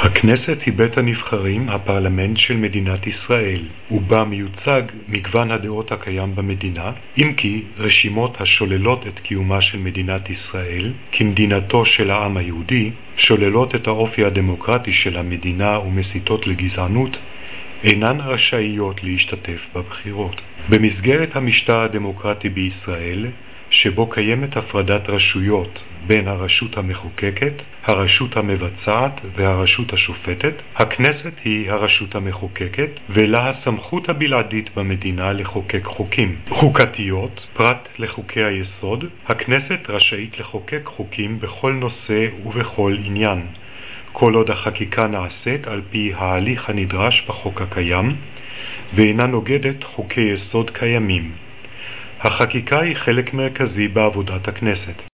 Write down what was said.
הכנסת היא בית הנבחרים, הפרלמנט של מדינת ישראל, ובה מיוצג מגוון הדעות הקיים במדינה, אם כי רשימות השוללות את קיומה של מדינת ישראל כמדינתו של העם היהודי, שוללות את האופי הדמוקרטי של המדינה ומסיתות לגזענות, אינן רשאיות להשתתף בבחירות. במסגרת המשטר הדמוקרטי בישראל, שבו קיימת הפרדת רשויות בין הרשות המחוקקת, הרשות המבצעת והרשות השופטת, הכנסת היא הרשות המחוקקת ולה הסמכות הבלעדית במדינה לחוקק חוקים חוקתיות. פרט לחוקי היסוד, הכנסת רשאית לחוקק חוקים בכל נושא ובכל עניין, כל עוד החקיקה נעשית על פי ההליך הנדרש בחוק הקיים ואינה נוגדת חוקי יסוד קיימים. החקיקה היא חלק מרכזי בעבודת הכנסת.